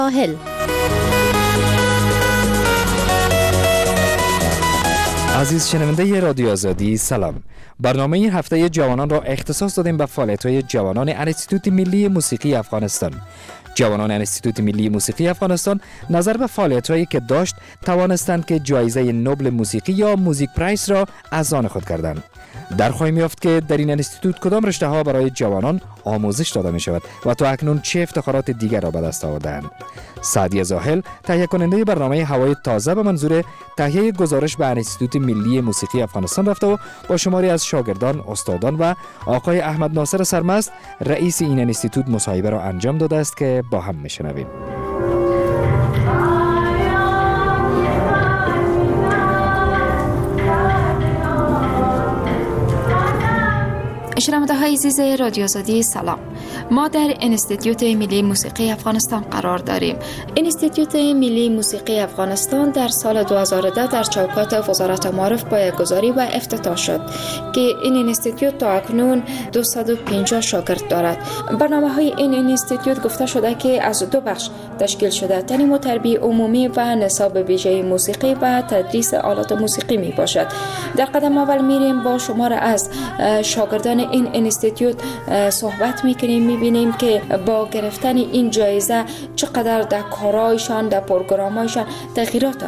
ساحل. عزیز شنونده رادیو آزادی، سلام. برنامه این هفته جوانان را اختصاص دادیم به فعالیت‌های جوانان انستیتوت ملی موسیقی افغانستان. جوانان انستیتوت ملی موسیقی افغانستان نظر به فعالیت‌هایی که داشت توانستند که جایزه نوبل موسیقی یا موزیک پرایس را از آن خود کردند. در خواهیم یافت که در این انستیتوت کدام رشته‌ها برای جوانان آموزش داده می شود و تا اکنون چه افتخارات دیگر را به دست آوردند. سعدی زاهل تهیه کننده برنامه هوای تازه به منظور تهیه گزارش به انستیتوت ملی موسیقی افغانستان رفته و با شماری از شاگردان، استادان و آقای احمد ناصر سرمست رئیس این انستیتوت مصاحبه را انجام داده است که با هم میشنویم. شنونده های عزیز رادیو آزادی، سلام. ما در انستیتوت ملی موسیقی افغانستان قرار داریم. انستیتوت ملی موسیقی افغانستان در سال 2010 در چوکات وزارت معارف پایه‌گذاری و افتتاح شد که این انستیتوت تا اکنون 250 شاگرد دارد. برنامه‌های این انستیتوت گفته شده که از دو بخش تشکیل شده: تعلیم و تربیت عمومی و نصاب ویژه موسیقی و تدریس آلات موسیقی می باشد. در قدم اول میریم با شمار از شاگردان این انستیتوت صحبت میکنیم، میبینیم که با گرفتن این جایزه چقدر در کارایشان، در پروگرامایشان تغییرات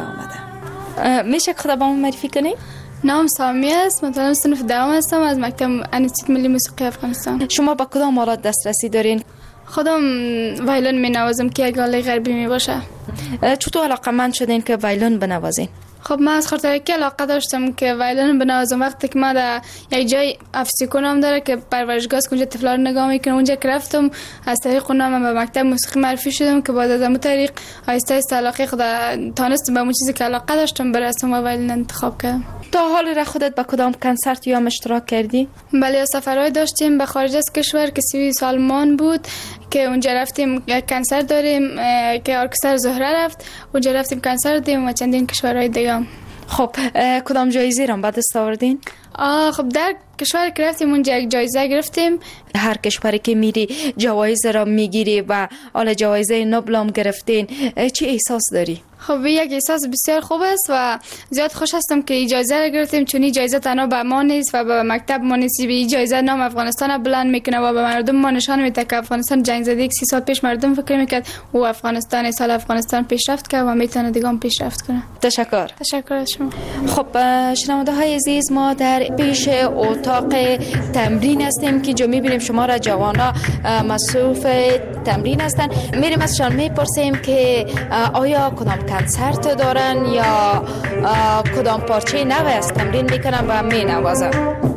آمده. میشه خود با ما معرفی کنید؟ نام سامی است، مثلا صنف دوم هستم از مکتب انستیتوت ملی موسیقی افغانستان. شما با کدام آلات دسترسی دارین؟ خودم وایلون می نوازم که یک آله غربی می باشه. چطور علاقه‌مند شدین که وایلون بنوازین؟ خب من از خاطر که علاقه داشتم که وایلون بنوازم. وقتی که ما در یک جای افسیکو نام داره که پرورشگاه است، اونجا طفلا رو نگاه میکنم، اونجا که رفتم از طریق اونم به مکتب موسیقی معرفی شدم که بعد از اون طریق آهسته آهسته علاقه خود تونستم به اون چیزی که علاقه داشتم برسم و وایلون انتخاب کردم. تا حال را خودت با کدام کنسرت یا اشتراک کردی؟ بله، سفرهای داشتیم به خارج از کشور که سوئیس آلمان بود که اونجا رفتیم یک کنسرت داریم که ارکستر زهره رفت، اونجا رفتیم کنسرت دادیم و چندین کشورهای دیگه. خب کدام جایزه را به دست آوردین؟ خب در کشور که رفتیم اونجا یک جایزه گرفتیم. هر کشوری که میری جوایز را میگیری و حالا جوایز نوبل هم گرفتین، چه احساس داری؟ خب یک احساس بسیار خوب است و زیاد خوش هستم که این جایزه را گرفتیم، چون این جایزه تنها به ما نیست و به مکتب ما نیست. این جایزه نام افغانستان را بلند میکنه و به مردم ما نشان میده که افغانستان جنگ زده. 30 سال پیش مردم فکر میکرد و افغانستان سال افغانستان پیشرفت کرد و میتونه دیگه هم پیشرفت کنه. تشکر از شما. خب شنونده های عزیز، ما در پیش اتاق تمرین هستیم که جو میبینیم شما را جوانا مصروف تمرین هستن. میریم ازشان میپرسیم که آیا کدام کنسرت دارن یا کدام پارچه نوی از تمرین میکنن و مینوازن.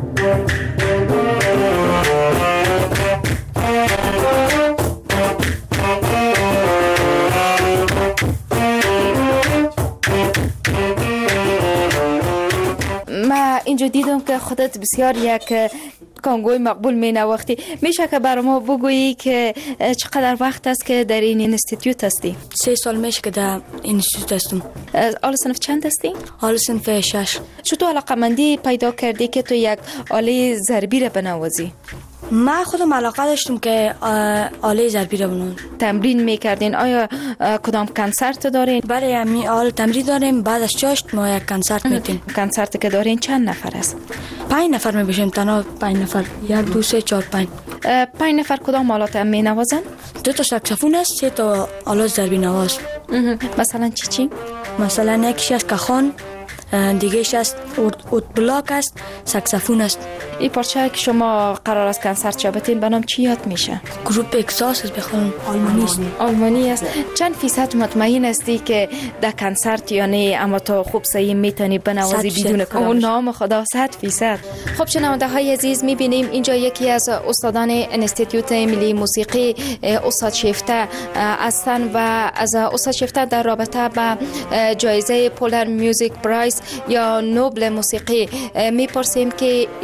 ما اینجا دیدم که خودت بسیار یک کانگوی مقبول می نواختی. میشه که برای ما بگویی که چقدر وقت است که در این انستیتوت هستی؟ 3 سال میشه که در انستیتوت هستم. آل صنف چند هستی؟ آل صنف 6. چطور علاقه‌مندی پیدا کردی که تو یک آله ضربی را بنوازی؟ من خودم علاقه داشتم که آله ضربی را بنوازم. تمرین میکردین؟ آیا کدام کنسرت دارین؟ بله، همین آل تمرین داریم. بعد از چاشت ما یک کنسرت میتیم. کنسرت که دارین چند نفر است؟ 5 نفر میباشیم، تنها 5 نفر. 1 2 3 4 5. 5 نفر کدام آلات هم مینوازن؟ 2 تا ساکسفون است، 3 تا آلات ضربی نواز. مثلا چی؟ مثلا یکیش از کاخان، دیگهش است اوت بلاک است، ساکسفون است. این پارچه که شما قرار است کنسرت شبتین به نام چی یاد میشه؟ گروپ اکساس است، بخوام آلمانی است. آلمانی است. چند فیصد مطمئن هستی که در کنسرت یا نه اما تو خوب صحیح میتونی بنوازی بدون کلام؟ نام خدا 100%. خب شنونده های عزیز، میبینیم اینجا یکی از استادان انستیتوت ملی موسیقی استاد شیفته هستن و از استاد شیفته در رابطه با جایزه پولر میوزیک پرایس یا نوبل موسیقی میپرسیم که این جایزه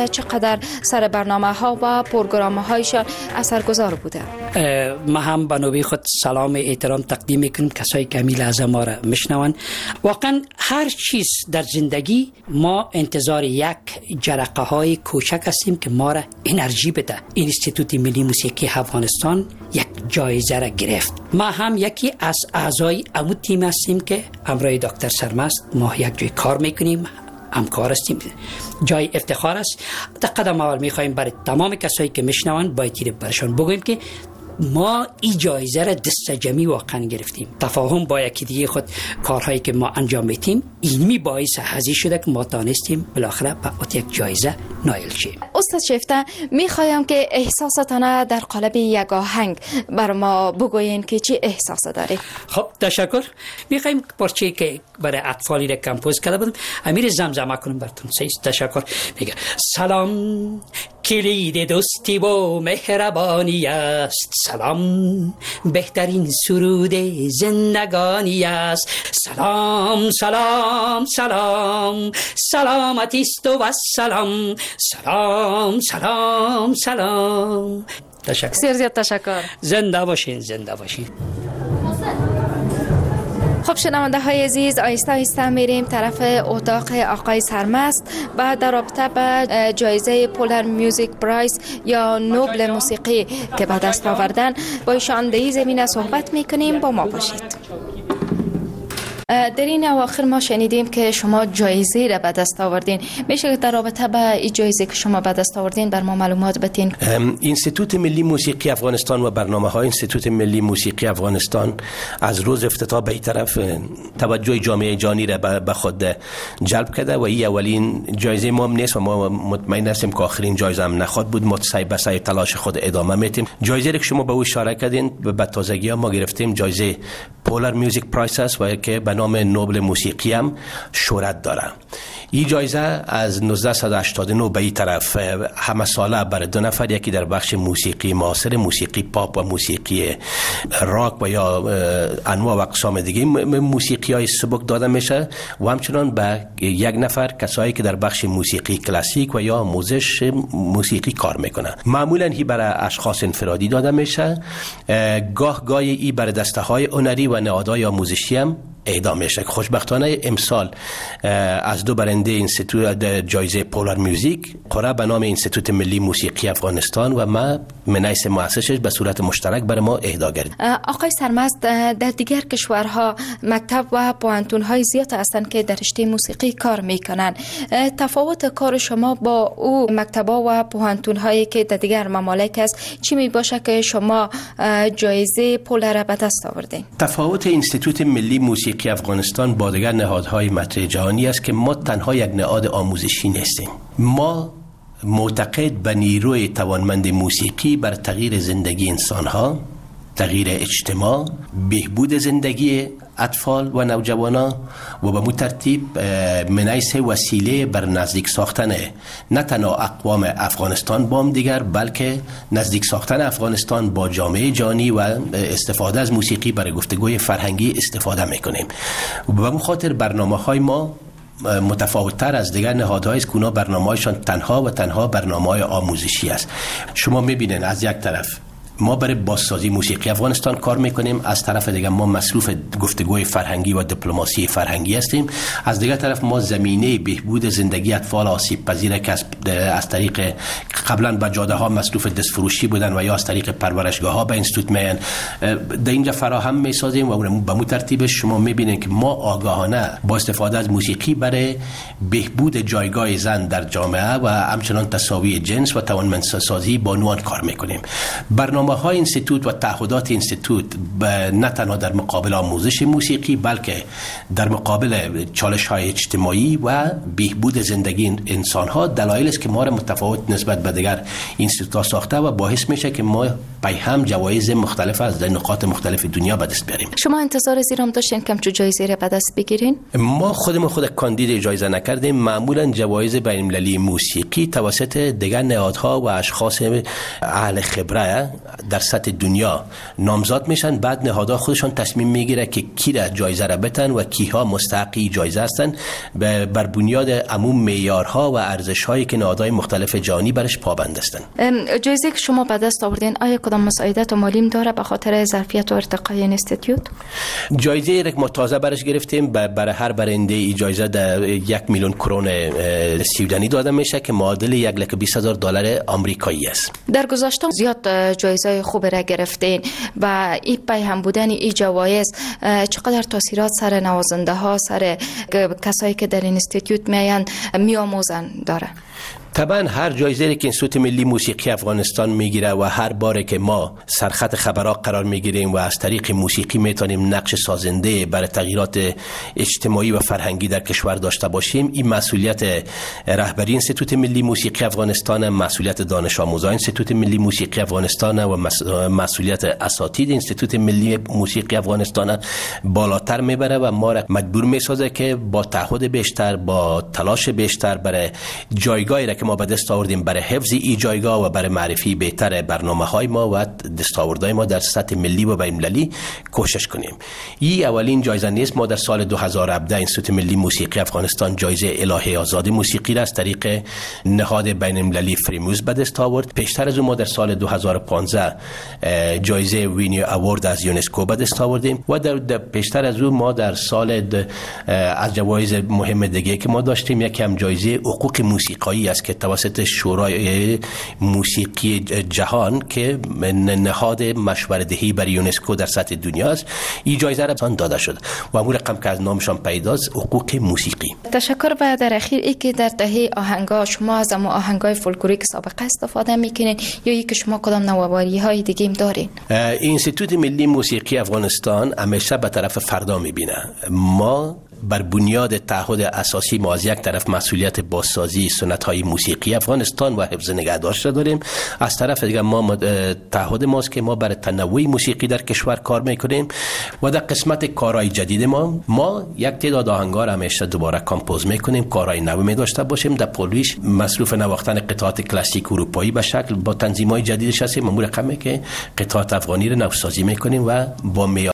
چقدر سر برنامه‌ها و پروگرام‌هایشان اثرگذار بوده؟ ما هم به نوبه خود سلام احترام تقدیم میکنیم کسایی که همی لحظه ما را میشنون. واقعا هر چیز در زندگی ما انتظار یک جرقه های کوچک هستیم که ما را انرژی بده. انستیتوت ملی موسیقی افغانستان یک جایزه را گرفت. ما هم یکی از اعضای امو تیم هستیم که همراه دکتر سرمست ما یک جای کار میکنیم، همکار هستیم. جای افتخار است. در قدم اول میخوایم برای تمام کسایی که میشنون باید برشان بگوییم که ما این جایزه را دست جمعی واقعا گرفتیم. تفاهم با یکی دیگه خود کارهایی که ما انجام میدیم اینمی باعث حظی شده که ما تانستیم بالاخره به یک جایزه نایل شیم. استاد شیفته میخوایم که احساساتانه در قالب یک آهنگ بر ما بگوین که چی احساس داری؟ خب تشکر. میخوایم پارچه‌ای که برای اطفالی را کمپوز کرده بودم امیر زمزمه کنم براتون. تشکر. میگه سلام کلید دوستی و مهربانی است، سلام بهترین سرود زندگانی است، سلام سلام سلام سلامتی است و سلام سلام سلام سلام. تشکر. زیاد تشکر. زنده باشین، زنده باشین. خب شنونده های عزیز، آیسته آیسته میریم طرف اتاق آقای سرمست و در رابطه به جایزه پولر میوزیک پرایز یا نوبل موسیقی که به دست آوردن با ایشان در این زمینه صحبت میکنیم. با ما باشید. در این اواخر ما شنیدیم که شما جایزه را به دست آوردین. میشه که در رابطه با این جایزه که شما به دست آوردین بر ما معلومات بدین؟ انستیتوت ملی موسیقی افغانستان و برنامه‌های انستیتوت ملی موسیقی افغانستان از روز افتتاح به این طرف توجه جامعه جهانی را به خود جلب کرده و این اولین جایزه ما هم نیست و ما مطمئن هستیم که آخرین جایزه هم نخواهد بود. ما سعی به سعی تلاش خود ادامه میدیم. جایزه که شما به او اشاره کردین به تازگی ما گرفتیم جایزه پولر میوزیک پرایز است و که به نام نوبل موسیقی هم شهرت داره. این جایزه از 1989 به این طرف همه ساله برای دو نفر، یکی در بخش موسیقی معاصر، موسیقی پاپ و موسیقی راک و یا انواع و اقسام دیگه موسیقی های سبک داده میشه و همچنان به یک نفر کسایی که در بخش موسیقی کلاسیک و یا آموزش موسیقی کار میکنه. معمولا این برای اشخاص انفرادی داده میشه، گاه گاهی این برای دسته های هنری و نهادهای آموزشی هم اعدام میشه. خوشبختانه امسال از دو برنده انستیتوت جایزه پولر میوزیک قرار به نام انستیتوت ملی موسیقی افغانستان و ما منیس مؤسسش به صورت مشترک برای ما اهدا گردید. آقای سرمست، در دیگر کشورها مکتب و پوهنتون‌های زیاد هستند که در رشته موسیقی کار میکنن. تفاوت کار شما با او مکتب‌ها و پوهنتون‌هایی که در دیگر ممالک است چی میباشه که شما جایزه پولر به دست آوردین؟ تفاوت انستیتوت ملی موسیقی افغانستان با دیگر نهادهای مطرح جهانی است که ما تنها یک نهاد آموزشی نیستیم. ما معتقد به نیروی توانمند موسیقی بر تغییر زندگی انسانها، تغییر اجتماع، بهبود زندگی اطفال و نوجوانان و به ترتیب منیس وسیله بر نزدیک ساختن نه تنها اقوام افغانستان با هم دیگر بلکه نزدیک ساختن افغانستان با جامعه جهانی و استفاده از موسیقی برای گفتگوی فرهنگی استفاده میکنیم. و به اون خاطر برنامه‌های ما متفاوت‌تر از دیگر نهادهای است که اونا برنامه‌هایشان تنها و تنها برنامه‌های آموزشی است. شما می‌بینید از یک طرف ما برای بازسازی موسیقی افغانستان کار میکنیم، از طرف دیگه ما مصروف گفتگوی فرهنگی و دیپلماسی فرهنگی هستیم، از دیگه طرف ما زمینه بهبود زندگی اطفال آسیب پذیر که از طریق قبلا به جاده ها مصروف دستفروشی بودن و یا از طریق پرورشگاه ها به اینستیتوت میان در اینجا فراهم میسازیم و به مو ترتیب شما میبینید که ما آگاهانه با استفاده از موسیقی برای بهبود جایگاه زن در جامعه و همچنان تساوی جنس و توانمندسازی بانوان کار میکنیم. برنامه‌های انستیتوت و تعهدات انستیتوت نه تنها در مقابل آموزش موسیقی بلکه در مقابل چالش‌های اجتماعی و بهبود زندگی انسان‌ها دلایلی است که ما را متفاوت نسبت به دیگر انستیتوت‌ها ساخته و باعث میشه که ما پای هم جوایز مختلف از نقاط مختلف دنیا به دست بیاریم. شما انتظار زیرام داشتین که چه جایزه را به دست بگیرین؟ ما خود کاندید جایزه نکردیم. معمولا جوایز بین‌المللی موسیقی توسط دیگر نهادها و اشخاص اهل خبره در سطح دنیا نامزاد میشن، بعد نهادها خودشان تصمیم میگیره که کی را جایزه را بتن و کیها مستحقی جایزه هستن بر بنیاد عموم معیارها و ارزش‌هایی که نهادهای مختلف جهانی برش پابند هستند. جایزه که شما به دست آوردین آیا کدام مساعدت مالی داره به خاطر ظرفیت و ارتقای این اینستیتوت؟ جایزه را ما تازه برش گرفتیم، برای هر برنده ای جایزه در 1 میلیون کرون سویدنی داده میشه که معادل 1,20,000 دلار آمریکایی است. در گذشته زیاد جایزه خوب را گرفتین و این پیهم بودن این جوایز چقدر تاثیرات سر نوازنده ها، سر کسایی که در اینستیتوت میان میآموزن داره؟ طبعا هر جایزه که انستیتوت ملی موسیقی افغانستان میگیره و هر باره که ما سرخط خبرها قرار میگیریم و از طریق موسیقی میتونیم نقش سازنده برای تغییرات اجتماعی و فرهنگی در کشور داشته باشیم، این مسئولیت رهبری انستیتوت ملی موسیقی افغانستان، مسئولیت دانش آموزان انستیتوت ملی موسیقی افغانستان و مسئولیت اساتید انستیتوت ملی موسیقی افغانستان بالاتر میبره و ما را مجبور میسازه که با تعهد بیشتر، با تلاش بیشتر برای جایگاهی که ما به دست آوردیم برای حفظ این جایگاه و برای معرفی بهتر برنامه‌های ما و دستاوردهای ما در سطح ملی و بین‌المللی کوشش کنیم. این اولین جایزه نیست. ما در سال 2017 انستیتوت ملی موسیقی افغانستان جایزه الهه آزاد موسیقی را از طریق نهاد بین‌المللی فریموز به دست آورد. پیشتر از اون ما در سال 2015 جایزه وینیو اوارد از یونسکو به دست آوردیم و در پیشتر از اون ما در سال از جوایز مهم دیگه که ما داشتیم یکی هم جایزه حقوق موسیقایی است که توسط شورای موسیقی جهان که نهاد مشوره‌دهی برای یونسکو در سطح دنیا است، این جایزه را داده شد و همون رقم که از نامشان پیداست حقوق موسیقی. تشکر. و در اخیر ای که در تهیه آهنگا شما از اما آهنگای فولکلوریک سابقه استفاده میکنین یا ای که شما کدام نوآوری های دیگه هم دارین؟ انستیتوت ملی موسیقی افغانستان همیشه به طرف فردا میبینه. ما بر بنیاد تعهد اساسی ما از یک طرف مسئولیت بازسازی سنت‌های موسیقی افغانستان و حفظ نگهداشت داریم، از طرف دیگر ما تعهد ماست که ما برای تنوع موسیقی در کشور کار میکنیم و در قسمت کارهای جدید ما یک تعداد آهنگا را همیشه دوباره کامپوز میکنیم، کارهای نو می داشته باشیم، در پولویش مصروف نواختن قطعات کلاسیک اروپایی به شکل با تنظیم‌های جدیدش هستیم. ما رقمی که قطعات افغانی را نوسازی میکنیم و با